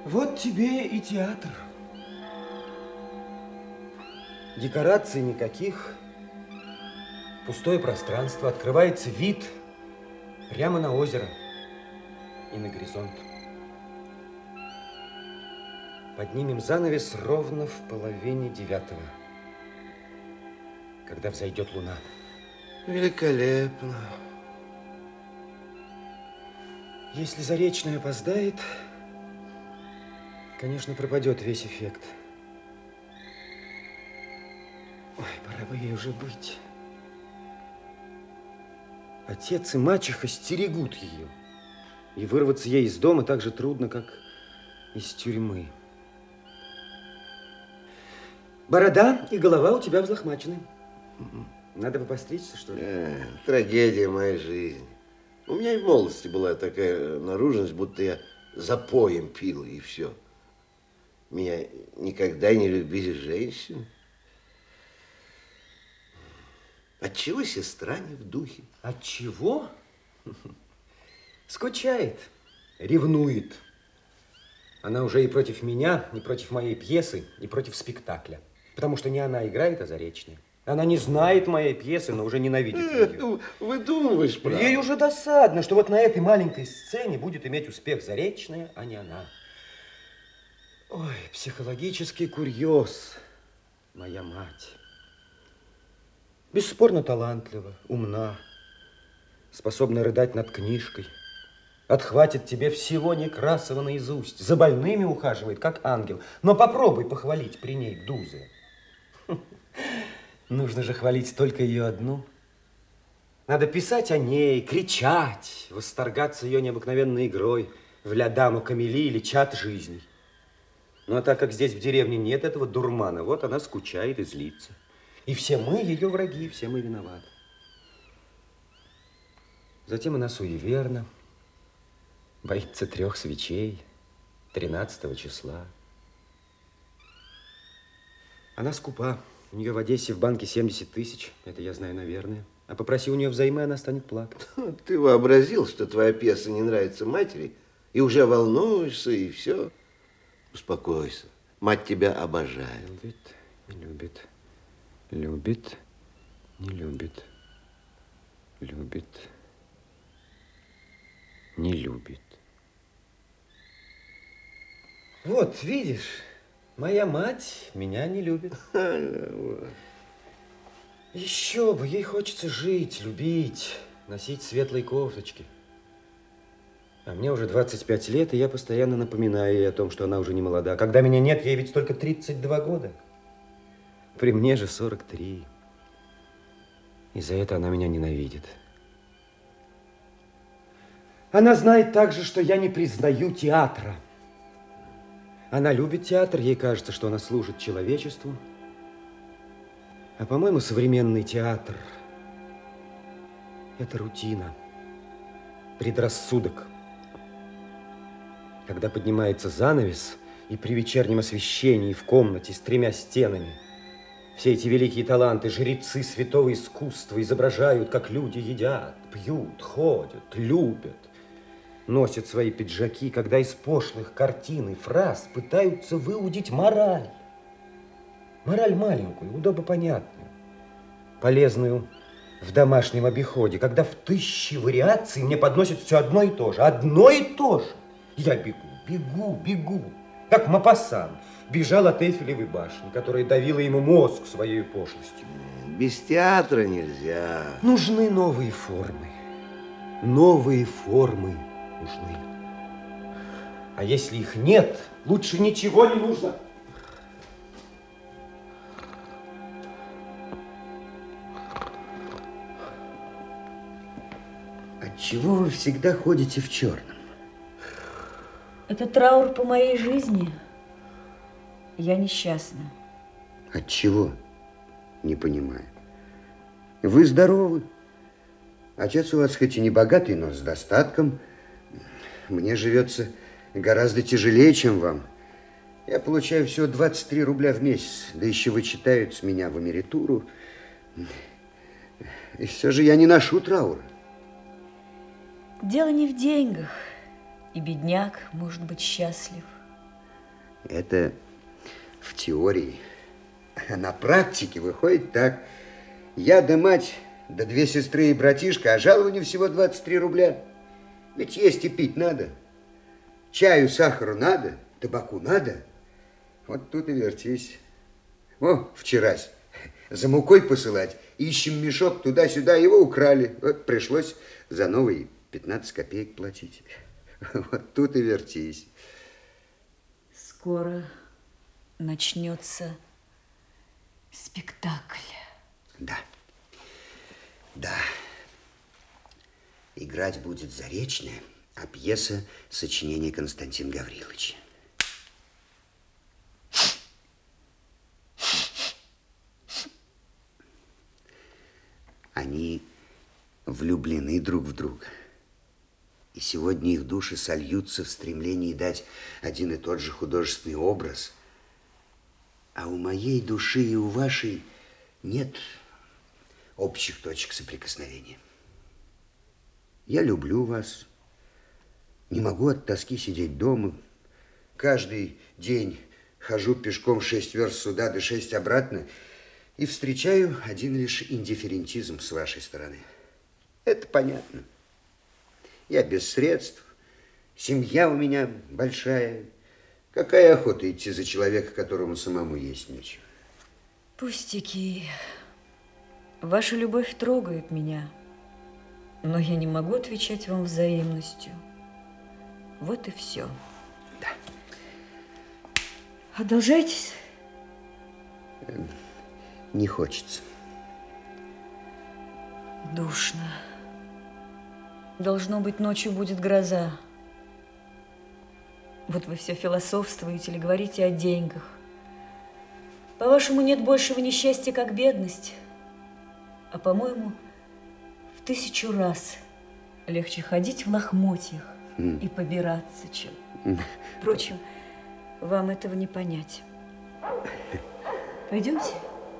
Вот тебе и театр. Декораций никаких. Пустое пространство. Открывается вид прямо на озеро и на горизонт. Поднимем занавес ровно в 8:30, когда взойдет луна. Великолепно. Если Заречная опоздает, конечно, пропадет весь эффект. Ой, пора бы ей уже быть. Отец и мачеха стерегут ее. И вырваться ей из дома так же трудно, как из тюрьмы. Борода и голова у тебя взлохмачены. Надо бы постричься, что ли? Трагедия моей жизни. У меня и в молодости была такая наружность, будто я запоем пил, и все. Меня никогда не любили женщины. Отчего сестра не в духе? Отчего? Скучает, ревнует. Она уже и против меня, и против моей пьесы, и против спектакля. Потому что не она играет, а Заречная. Она не знает моей пьесы, но уже ненавидит ее. Выдумываешь, правда? Ей уже досадно, что вот на этой маленькой сцене будет иметь успех Заречная, а не она. Ой, психологический курьез, моя мать. Бесспорно талантлива, умна, способна рыдать над книжкой. Отхватит тебе всего Некрасова наизусть. За больными ухаживает, как ангел. Но попробуй похвалить при ней Дузы. Нужно же хвалить только ее одну. Надо писать о ней, кричать, восторгаться ее необыкновенной игрой в «Ля даму Камели» или «Чад жизней». Ну, а так как здесь в деревне нет этого дурмана, вот она скучает и злится. И все мы ее враги, все мы виноваты. Затем она суеверна, боится 3 свечей, 13 числа. Она скупа. У нее в Одессе в банке 70 тысяч. Это я знаю, наверное. А попроси у нее взаймы, она станет плакать. Ты вообразил, что твоя пьеса не нравится матери, и уже волнуешься, и все. Успокойся. Мать тебя обожает. Любит, не любит. Любит, не любит. Любит, не любит. Вот, видишь, моя мать меня не любит. Еще бы, ей хочется жить, любить, носить светлые кофточки. А мне уже 25 лет, и я постоянно напоминаю ей о том, что она уже не молода. Когда меня нет, ей ведь только 32 года. При мне же 43. И за это она меня ненавидит. Она знает также, что я не признаю театра. Она любит театр, ей кажется, что она служит человечеству. А, по-моему, современный театр – это рутина, предрассудок. Когда поднимается занавес, и при вечернем освещении в комнате с 3 стенами все эти великие таланты, жрецы святого искусства изображают, как люди едят, пьют, ходят, любят, носят свои пиджаки, когда из пошлых картин и фраз пытаются выудить мораль. Мораль маленькую, удобопонятную, полезную в домашнем обиходе, когда в 1000 вариаций мне подносят все одно и то же. Одно и то же. Я бегу, как Мопассан бежал от Эйфелевой башни, которая давила ему мозг своей пошлостью. Без театра нельзя. Нужны новые формы. Новые формы нужны. А если их нет, лучше ничего не нужно. Отчего вы всегда ходите в черном? Это траур по моей жизни. Я несчастна. Отчего? Не понимаю. Вы здоровы. Отец у вас хоть и не богатый, но с достатком. Мне живется гораздо тяжелее, чем вам. Я получаю всего 23 рубля в месяц, да еще вычитают с меня в эмеритуру. И все же я не ношу траура. Дело не в деньгах. И бедняк может быть счастлив. Это в теории. А на практике выходит так. Я да мать, да две сестры и братишка, а жалование всего 23 рубля. Ведь есть и пить надо. Чаю, сахару надо, табаку надо. Вот тут и вертись. О, вчерась за мукой посылать. Ищем мешок туда-сюда, его украли. Вот пришлось за новый 15 копеек платить. Вот тут и вертись. Скоро начнется спектакль. Да. Да. Играть будет Заречная, а пьеса — сочинение Константина Гавриловича. Они влюблены друг в друга. И сегодня их души сольются в стремлении дать один и тот же художественный образ. А у моей души и у вашей нет общих точек соприкосновения. Я люблю вас. Не могу от тоски сидеть дома. Каждый день хожу пешком 6 верст сюда, да 6 обратно. И встречаю один лишь индифферентизм с вашей стороны. Это понятно. Я без средств, семья у меня большая. Какая охота идти за человека, которому самому есть нечего? Пустяки. Ваша любовь трогает меня, но я не могу отвечать вам взаимностью. Вот и все. Да. Одолжайтесь. Не хочется. Душно. Должно быть, ночью будет гроза. Вот вы все философствуете или говорите о деньгах. По-вашему, нет большего несчастья, как бедность. А по-моему, в 1000 раз легче ходить в лохмотьях и побираться, чем... Впрочем, вам этого не понять. Пойдемте.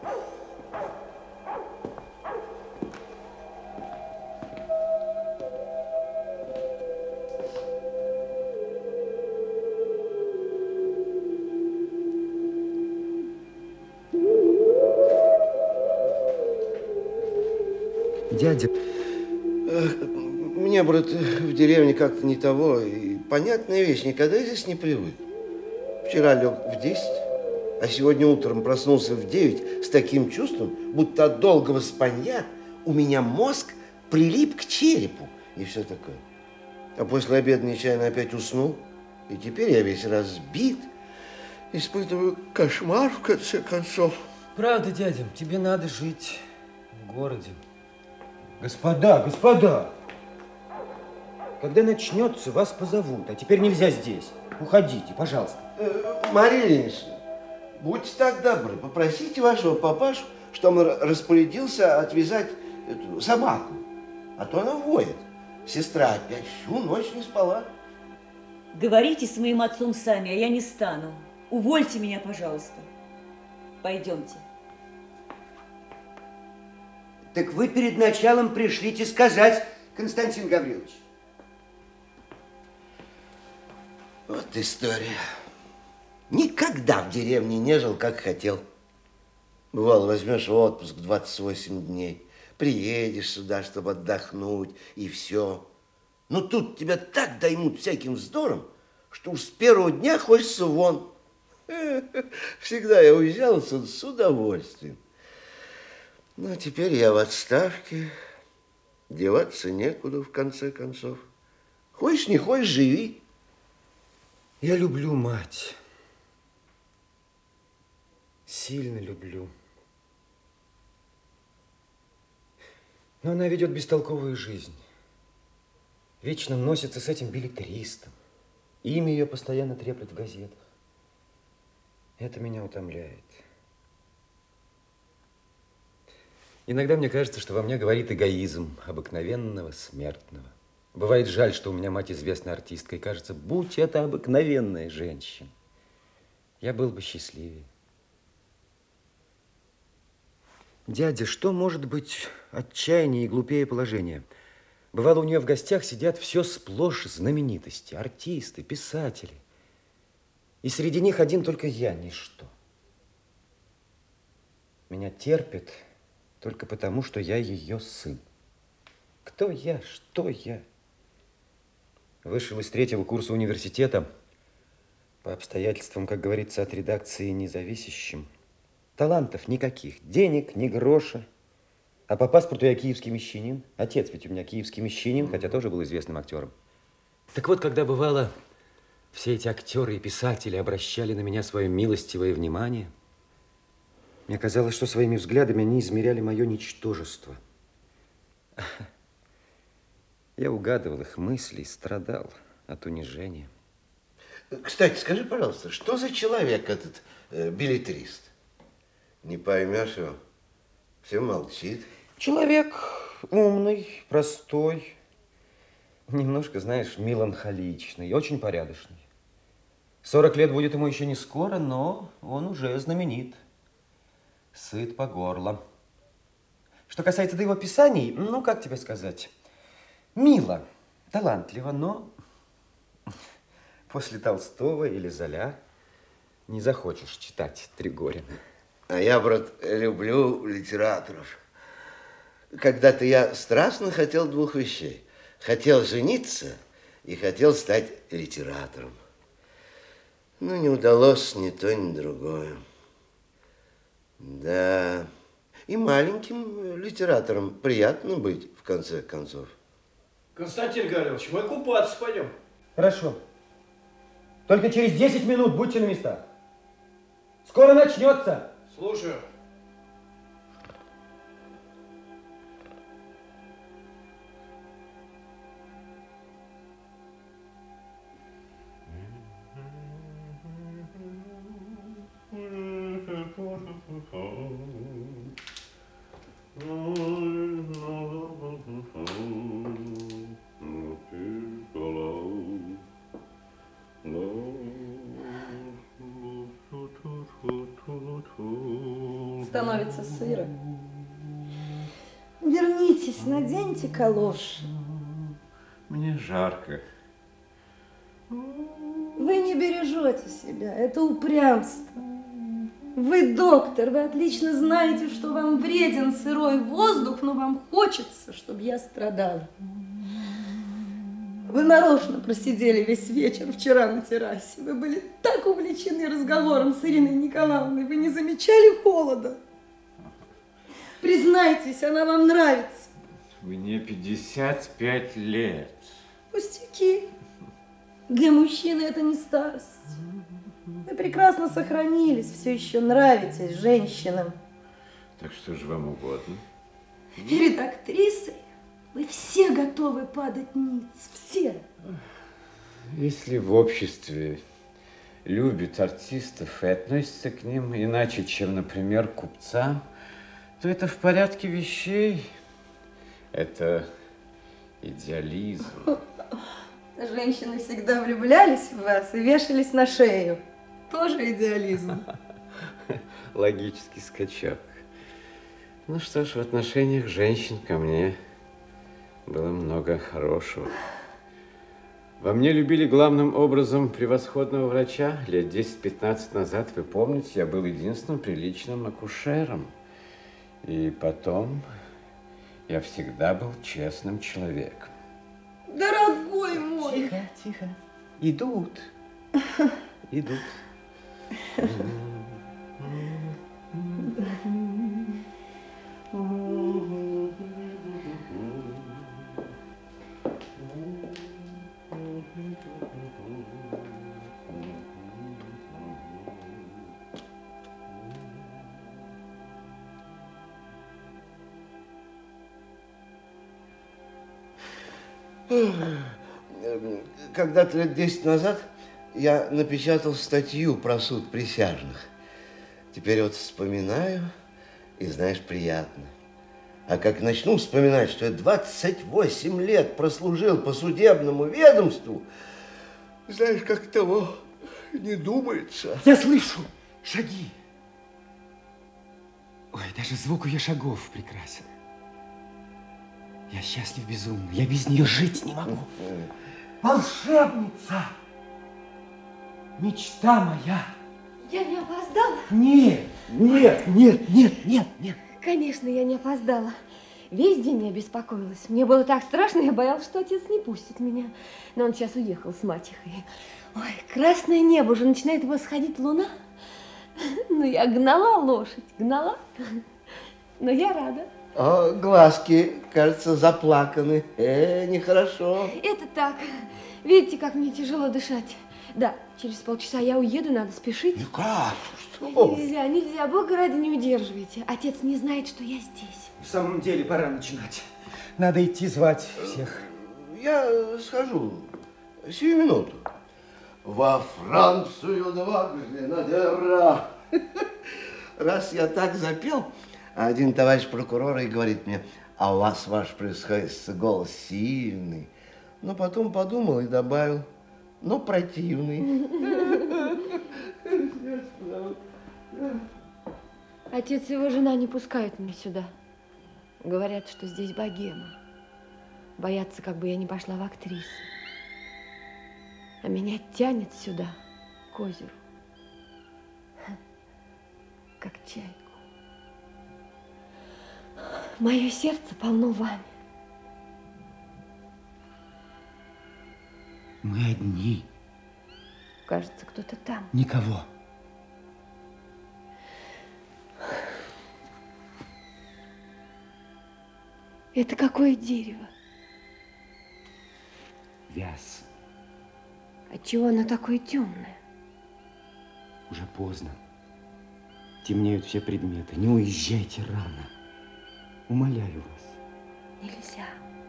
Дядя, Мне, брат, в деревне как-то не того. И понятная вещь, никогда я здесь не привык. Вчера лег в 10, а сегодня утром проснулся в 9 с таким чувством, будто от долгого спанья у меня мозг прилип к черепу и все такое. А после обеда нечаянно опять уснул, и теперь я весь разбит, испытываю кошмар в конце концов. правда, дядя, тебе надо жить в городе. Господа, господа! Когда начнется, вас позовут, а теперь нельзя здесь. Уходите, пожалуйста. Мария Ильинична, будьте так добры, попросите вашего папашу, чтобы он распорядился отвязать эту собаку, а то она воет. Сестра опять всю ночь не спала. Говорите с моим отцом сами, а я не стану. Увольте меня, пожалуйста. Пойдемте. Так вы перед началом пришлите сказать, Константин Гаврилович. Вот история. Никогда в деревне не жил, как хотел. Бывало, возьмешь отпуск 28 дней, приедешь сюда, чтобы отдохнуть, и все. Но тут тебя так доймут всяким вздором, что уж с первого дня хочется вон. Всегда я уезжал отсюда с удовольствием. Но теперь я в отставке, деваться некуда в конце концов. Хочешь, не хочешь, живи. Я люблю мать. Сильно люблю. Но она ведет бестолковую жизнь. Вечно носится с этим беллетристом. Имя ее постоянно треплет в газетах. Это меня утомляет. Иногда мне кажется, что во мне говорит эгоизм обыкновенного смертного. Бывает жаль, что у меня мать известная артистка, и кажется, будь это обыкновенная женщина, я был бы счастливее. Дядя, что может быть отчаяннее и глупее положения? Бывало, у нее в гостях сидят все сплошь знаменитости, артисты, писатели. И среди них один только я, ничто. Меня терпит только потому, что я ее сын. Кто я, что я? Вышел из 3-го курса университета, по обстоятельствам, как говорится, от редакции независящим. Талантов никаких, денег ни гроша. А по паспорту я киевский мещанин. Отец ведь у меня киевский мещанин, хотя тоже был известным актером. Так вот, когда бывало, все эти актеры и писатели обращали на меня свое милостивое внимание, мне казалось, что своими взглядами они измеряли мое ничтожество. Я угадывал их мысли и страдал от унижения. Кстати, скажи, пожалуйста, что за человек этот беллетрист? Не поймешь его, все молчит. Человек умный, простой, немножко, знаешь, меланхоличный, очень порядочный. 40 лет будет ему еще не скоро, но он уже знаменит. Сыт по горло. Что касается до его писаний, ну, как тебе сказать, мило, талантливо, но после Толстого или Золя не захочешь читать Тригорина. А я, брат, люблю литераторов. Когда-то я страстно хотел 2 вещей. Хотел жениться и хотел стать литератором. Но не удалось ни то, ни другое. Да, и маленьким литератором приятно быть, в конце концов. Константин Гаврилович, мы купаться пойдем. Хорошо. Только через 10 минут будьте на местах. Скоро начнется. Слушаю. Становится сыро. Вернитесь, наденьте калоши. Мне жарко. Вы не бережете себя, это упрямство. Вы доктор, вы отлично знаете, что вам вреден сырой воздух, но вам хочется, чтобы я страдала. Вы нарочно просидели весь вечер вчера на террасе. Вы были так увлечены разговором с Ириной Николаевной, вы не замечали холода. Признайтесь, она вам нравится. Мне 55 лет. Пустяки. Для мужчины это не старость. Вы прекрасно сохранились, все еще нравитесь женщинам. Так что же вам угодно? Перед актрисой вы все готовы падать ниц, все. Если в обществе любят артистов и относятся к ним иначе, чем, например, к купцам, то это в порядке вещей. Это идеализм. Женщины всегда влюблялись в вас и вешались на шею. Тоже идеализм. Логический скачок. Ну что ж, в отношениях женщин ко мне было много хорошего. Во мне любили главным образом превосходного врача. Лет 10-15 назад, вы помните, я был единственным приличным акушером. И потом я всегда был честным человеком. Дорогой мой! Тихо, тихо. Идут. Идут. Когда-то лет 10 назад я напечатал статью про суд присяжных. Теперь вот вспоминаю, и, знаешь, приятно. А как начну вспоминать, что я 28 лет прослужил по судебному ведомству, знаешь, как того не думается. Я слышу шаги. Ой, даже звук ее шагов прекрасен. Я счастлив безумно. Я без нее жить не могу. Волшебница! Мечта моя. Я не опоздала? Нет, нет, нет, нет, нет, нет. Конечно, я не опоздала. Весь день я беспокоилась. Мне было так страшно, я боялась, что отец не пустит меня. Но он сейчас уехал с мачехой. Ой, красное небо, уже начинает восходить луна. Ну, я гнала лошадь, гнала. Но я рада. О, глазки, кажется, заплаканы. Нехорошо. Это так. Видите, как мне тяжело дышать. Да, через полчаса я уеду, надо спешить. Ну как? Что? Нельзя, нельзя, Бога ради, не удерживайте. Отец не знает, что я здесь. В самом деле пора начинать. Надо идти звать всех. Я схожу. Сию минуту. Во Францию дважды, надера. Раз я так запел, один товарищ прокурора и говорит мне, а у вас, ваше превосходительство, голос сильный. Но потом подумал и добавил, но противный. Отец и его жена не пускают меня сюда. Говорят, что здесь богема. Боятся, как бы я не пошла в актрисы. А меня тянет сюда, к озеру. Как чайку. Мое сердце полно вами. Мы одни. Кажется, кто-то там. Никого. Это какое дерево? Вяз. Отчего оно такое темное? Уже поздно. Темнеют все предметы. Не уезжайте рано. Умоляю вас. Нельзя.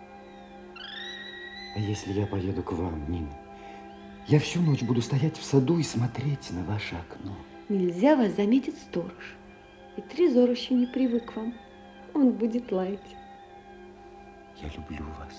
А если я поеду к вам, Нина? Я всю ночь буду стоять в саду и смотреть на ваше окно. Нельзя, вас заметит сторож. И Трезор еще не привык к вам. Он будет лаять. Я люблю вас.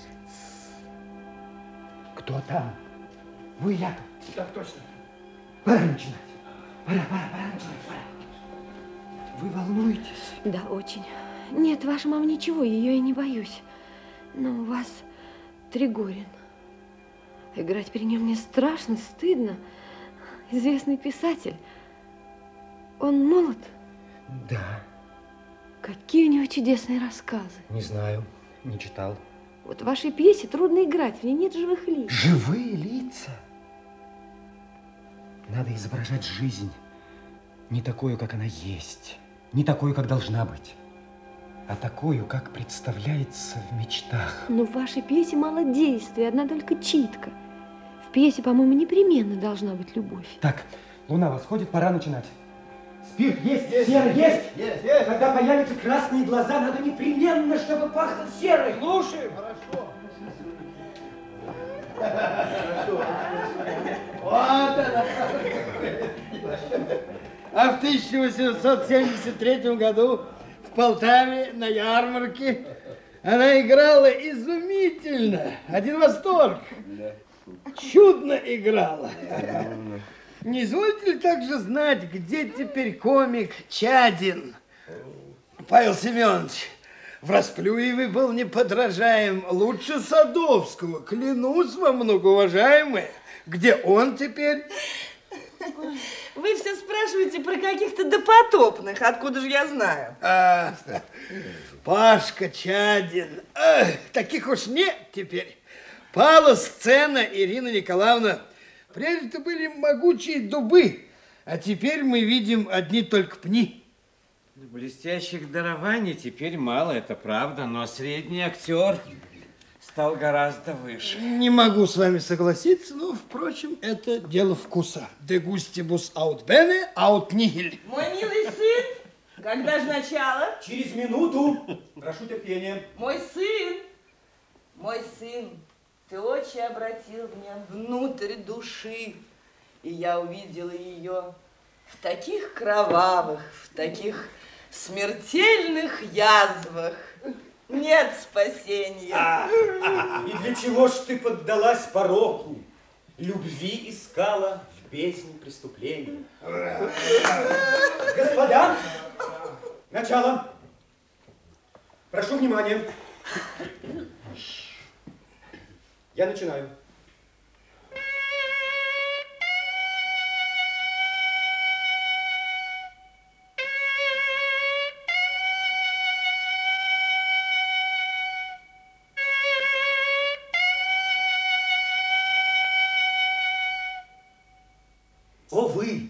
Кто там? Вы, Яков? Так точно. Пора начинать. Пора начинать. Пора. Вы волнуетесь? Да, очень. Нет, ваша мама ничего, ее я не боюсь. Но у вас Тригорин. Играть при нем мне страшно, стыдно. Известный писатель. Он молод? Да. Какие у него чудесные рассказы. Не знаю, не читал. Вот в вашей пьесе трудно играть, в ней нет живых лиц. Живые лица? Надо изображать жизнь. Не такую, как она есть. Не такую, как должна быть. А такую, как представляется в мечтах. Но в вашей пьесе мало действия, одна только читка. В пьесе, по-моему, непременно должна быть любовь. Так, луна восходит, пора начинать. Спирт есть, сера есть. Когда появятся красные глаза, надо непременно, чтобы пахло серой. Слушаем. Хорошо. Вот она. А в 1873 году в Полтаве на ярмарке она играла изумительно. Один восторг. Чудно играла. Не изволите ли также знать, где теперь комик Чадин? Павел Семенович, в Расплюеве был неподражаем, лучше Садовского. Клянусь вам, многоуважаемые, где он теперь? Вы все спрашиваете про каких-то допотопных, откуда же я знаю? Пашка Чадин. Таких уж нет теперь. Пала сцена, Ирина Николаевна. Прежде были могучие дубы, а теперь мы видим одни только пни. Блестящих дарований теперь мало, это правда, но средний актер стал гораздо выше. Не могу с вами согласиться, но, впрочем, это дело вкуса. De gustibus aut bene, aut nihil. Мой милый сын, когда же начало? Через минуту. Прошу терпения. Мой сын, ты очень обратил меня внутрь души, и я увидела ее в таких кровавых, в таких смертельных язвах. Нет спасения. И для чего ж ты поддалась пороку? Любви искала в бездне преступления. Господа, начало. Прошу внимания. Я начинаю. О вы,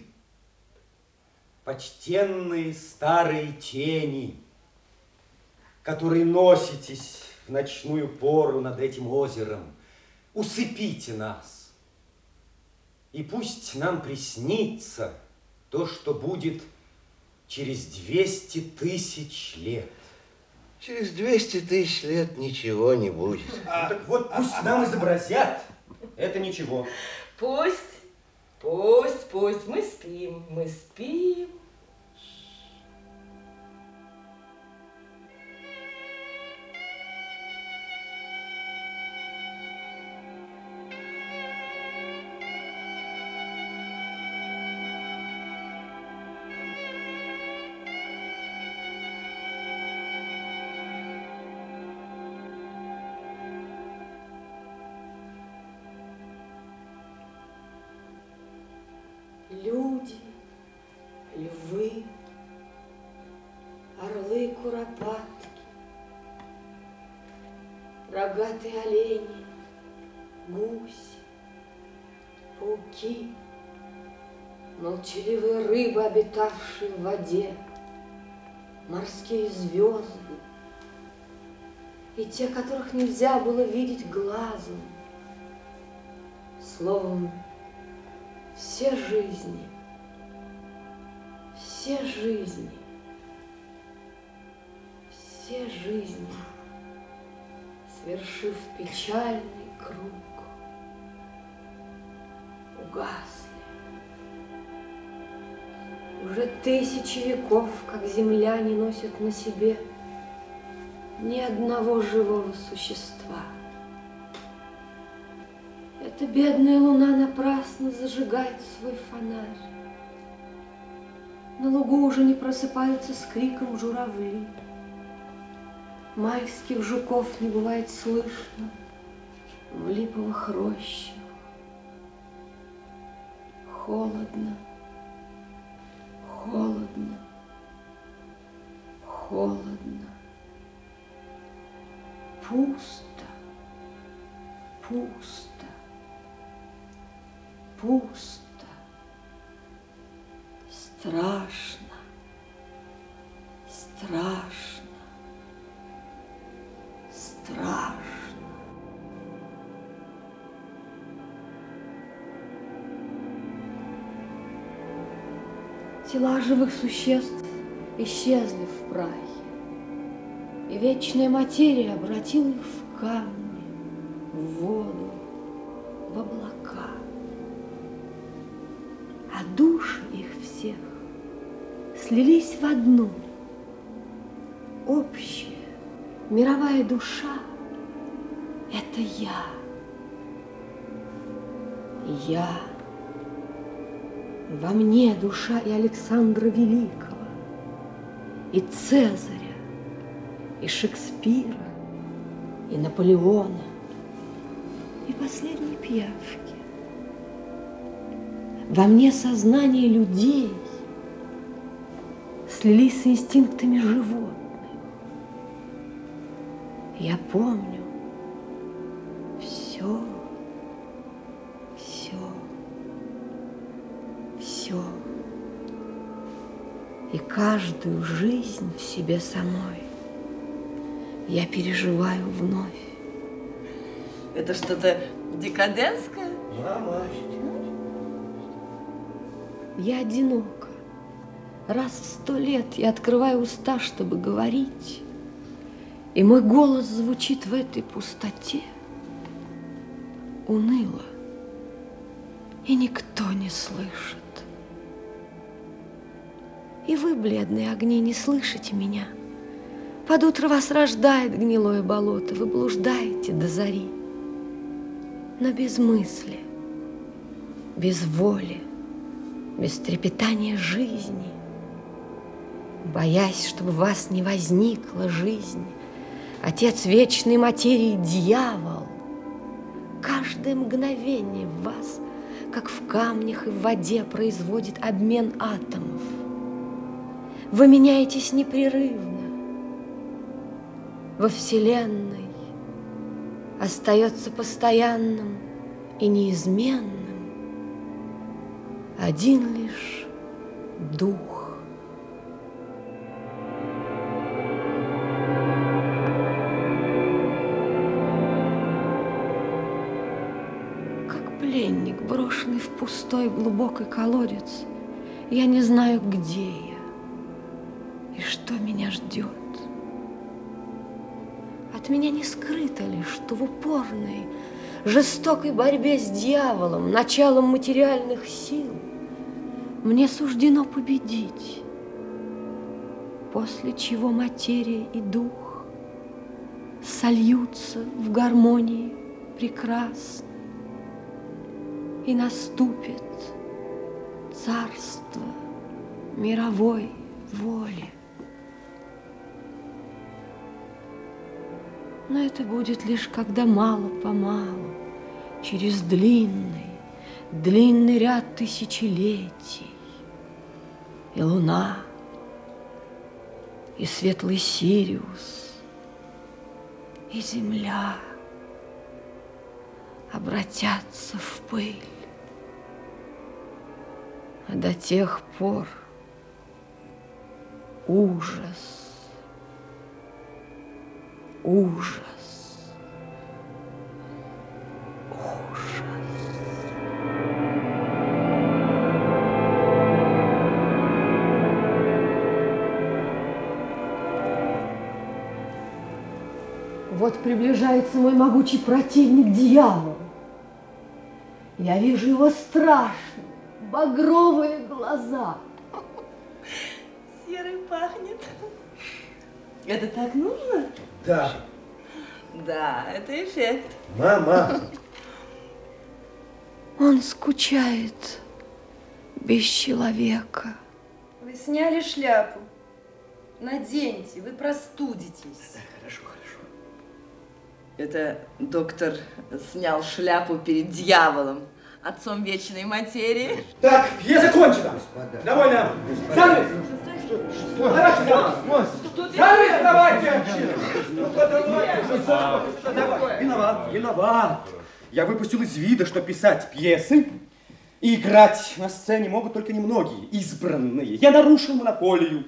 почтенные старые тени, которые носитесь в ночную пору над этим озером, усыпите нас, и пусть нам приснится то, что будет через 200 тысяч лет. Через 200 тысяч лет ничего не будет. Так вот, пусть нам изобразят. Это ничего. Пусть, мы спим, мы спим. Люди, львы, орлы, куропатки, рогатые олени, гуси, пауки, молчаливые рыбы, обитавшие в воде, морские звезды и те, которых нельзя было видеть глазом. Словом, все жизни, свершив печальный круг, угасли. Уже 1000 веков, как земля не носит на себе ни одного живого существа. Эта бедная луна напрасно зажигает свой фонарь. На лугу уже не просыпаются с криком журавли. Майских жуков не бывает слышно в липовых рощах. Холодно, холодно, холодно. Пусто, пусто, пусто. Страшно, страшно, страшно. Тела живых существ исчезли в прахе, и вечная материя обратила их в камни, в воду, в облака. А души их всех слились в одну, общая, мировая душа — это я. Я. Во мне душа и Александра Великого, и Цезаря, и Шекспира, и Наполеона, и последней пиявки. Во мне сознание людей слились с инстинктами животных. Я помню все, все, все. И каждую жизнь в себе самой я переживаю вновь. Это что-то декадентское? Мама. Я одинока. Раз в 100 лет я открываю уста, чтобы говорить, и мой голос звучит в этой пустоте уныло, и никто не слышит. И вы, бледные огни, не слышите меня. Под утро вас рождает гнилое болото, вы блуждаете до зари, но без мысли, без воли, без трепетания жизни, боясь, чтобы в вас не возникла жизнь. Отец вечной материи, дьявол, каждое мгновение в вас, как в камнях и в воде, производит обмен атомов. Вы меняетесь непрерывно. Во Вселенной остается постоянным и неизменным один лишь дух. Как пленник, брошенный в пустой глубокий колодец, я не знаю, где я и что меня ждет. От меня не скрыто лишь, что в упорной, жестокой борьбе с дьяволом, началом материальных сил, мне суждено победить, после чего материя и дух сольются в гармонии прекрасно, и наступит царство мировой воли. Но это будет лишь когда мало-помалу, через длинный ряд тысячелетий, и луна, и светлый Сириус, и земля обратятся в пыль. А до тех пор ужас, ужас, ужас. Вот приближается мой могучий противник, дьявол. Я вижу его страшные, багровые глаза. Серый пахнет. Это так нужно? Да. Да, это эффект. Мама! Он скучает без человека. Вы сняли шляпу. Наденьте, вы простудитесь. Хорошо, хорошо. Это доктор снял шляпу перед дьяволом, отцом вечной материи. Так, пьеса закончена. Довольно. Занавес. Давайте, занавес, давайте. Виноват, виноват. Я выпустил из вида, что писать пьесы и играть на сцене могут только немногие, избранные. Я нарушил монополию.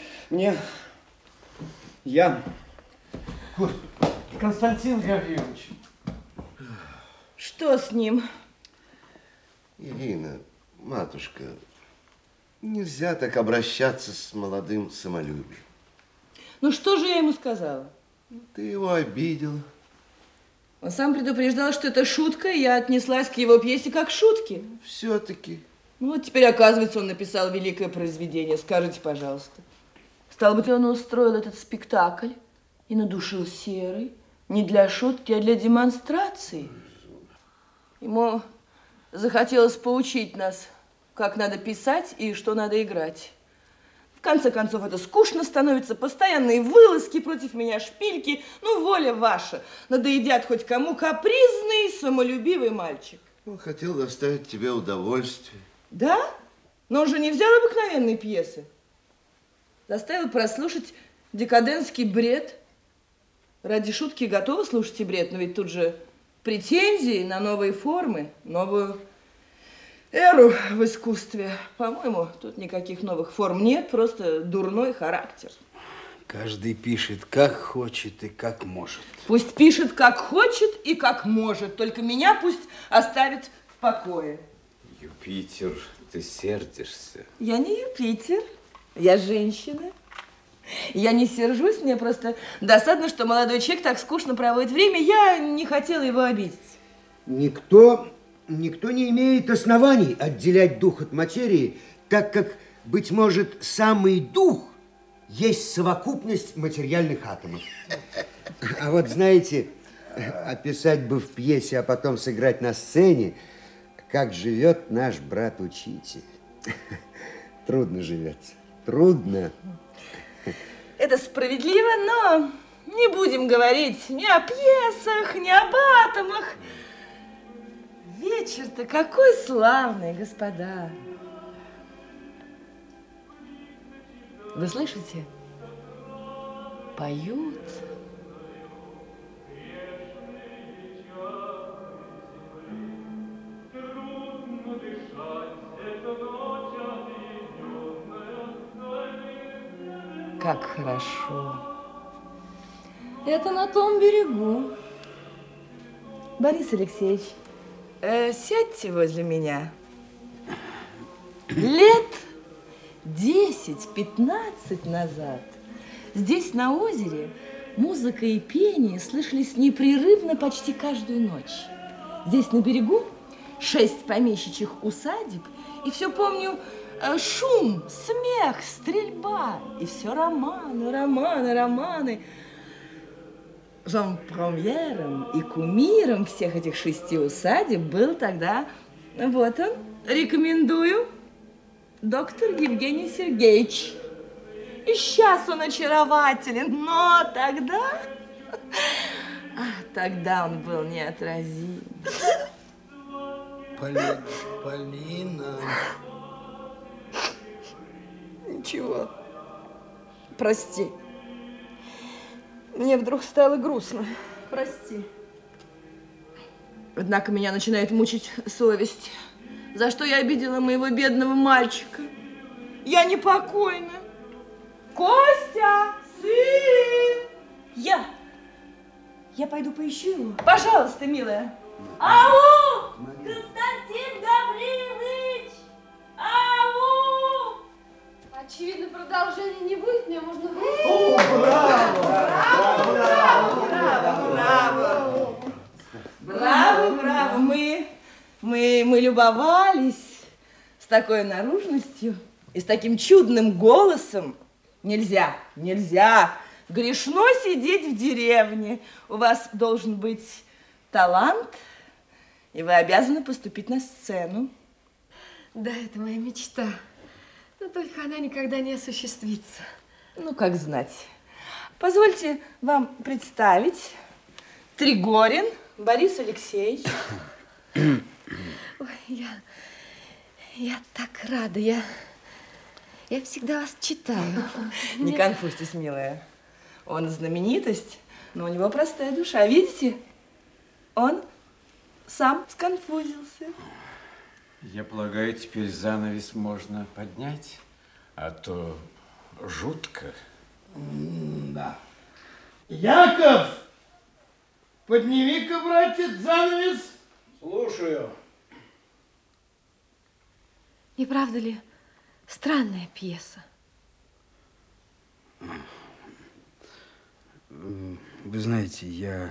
Константин Гаврилович. Что с ним? Ирина, матушка, нельзя так обращаться с молодым самолюбием. Ну что же я ему сказала? Ты его обидела. Он сам предупреждал, что это шутка, и я отнеслась к его пьесе как к шутке. Все-таки. Ну вот теперь, оказывается, он написал великое произведение. Скажите, пожалуйста. Стало быть, он устроил этот спектакль и надушил Серый не для шутки, а для демонстрации. Ему захотелось поучить нас, как надо писать и что надо играть. В конце концов, это скучно становится, постоянные вылазки против меня, шпильки. Ну, воля ваша, надоедят хоть кому, капризный, самолюбивый мальчик. Он хотел доставить тебе удовольствие. Да? Но он же не взял обыкновенной пьесы. Заставил прослушать декадентский бред. Ради шутки готовы слушать и бред, но ведь тут же претензии на новые формы, новую эру в искусстве. По-моему, тут никаких новых форм нет, просто дурной характер. Каждый пишет, как хочет и как может. Пусть пишет, как хочет и как может, только меня пусть оставит в покое. Юпитер, ты сердишься. Я не Юпитер, я женщина. Я не сержусь, мне просто досадно, что молодой человек так скучно проводит время. Я не хотела его обидеть. Никто не имеет оснований отделять дух от материи, так как, быть может, самый дух есть совокупность материальных атомов. А вот, знаете, описать бы в пьесе, а потом сыграть на сцене, как живет наш брат-учитель. Трудно живется, трудно. Это справедливо, но не будем говорить ни о пьесах, ни об атомах. Вечер-то какой славный, господа. Вы слышите? Поют. Трудно дышать, это как хорошо. Это на том берегу. Борис Алексеевич, сядьте возле меня. Лет 10-15 назад здесь, на озере, музыка и пение слышались непрерывно почти каждую ночь. Здесь, на берегу, 6 помещичьих усадеб, и все помню шум, смех, стрельба, и все романы, романы, романы. Жан-премьером и кумиром всех этих 6 усадеб был тогда, вот он, рекомендую, доктор Евгений Сергеевич. И сейчас он очарователен, но тогда он был неотразим. Полина. Ничего. Прости. Мне вдруг стало грустно. Прости. Однако меня начинает мучить совесть. За что я обидела моего бедного мальчика? Я непокойна. Костя, сын! Я пойду поищу его. Пожалуйста, милая. Ау! Константин Гаврилович! Ау! Очевидно, продолжения не будет, мне можно выйти. О, браво! Браво! Мы любовались с такой наружностью и с таким чудным голосом. Нельзя. Грешно сидеть в деревне. У вас должен быть талант, и вы обязаны поступить на сцену. Да, это моя мечта. Но только она никогда не осуществится. Ну, как знать. Позвольте вам представить Тригорин Борис Алексеевич. Ой, я так рада. Я всегда вас читаю. Не конфузьтесь, милая. Он знаменитость, но у него простая душа. Видите? Он сам сконфузился. Я полагаю, теперь занавес можно поднять, а то жутко. Да. Яков, подними-ка, братец, занавес. Слушаю. Не правда ли странная пьеса? Вы знаете,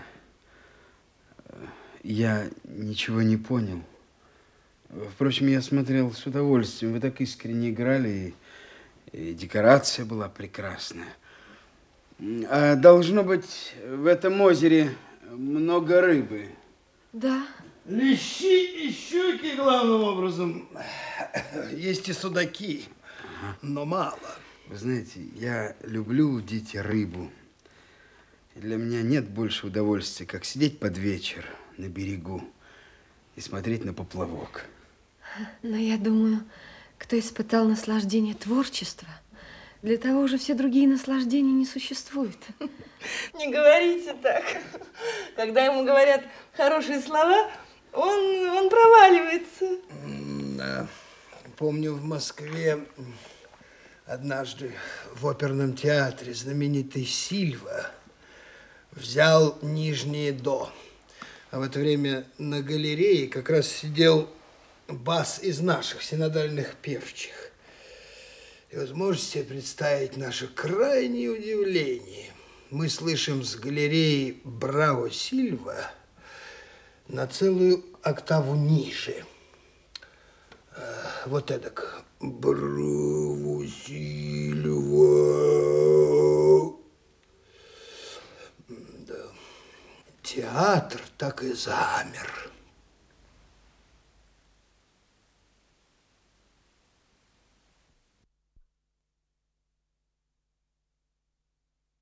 я ничего не понял. Впрочем, я смотрел с удовольствием. Вы так искренне играли, и декорация была прекрасная. А должно быть, в этом озере много рыбы. Да. Лещи и щуки, главным образом. Есть и судаки, но мало. Вы знаете, я люблю удить рыбу. И для меня нет больше удовольствия, как сидеть под вечер на берегу и смотреть на поплавок. Но я думаю, кто испытал наслаждение творчества, для того уже все другие наслаждения не существуют. Не говорите так. Когда ему говорят хорошие слова, он проваливается. Да. Помню, в Москве однажды в оперном театре знаменитый Сильва взял нижнее до. А в это время на галерее как раз сидел бас из наших синодальных певчих. И вот можете себе представить наше крайнее удивление. Мы слышим с галереи «Браво, Сильва» на целую октаву ниже. Вот эдак. «Браво, Сильва». Да. Театр так и замер.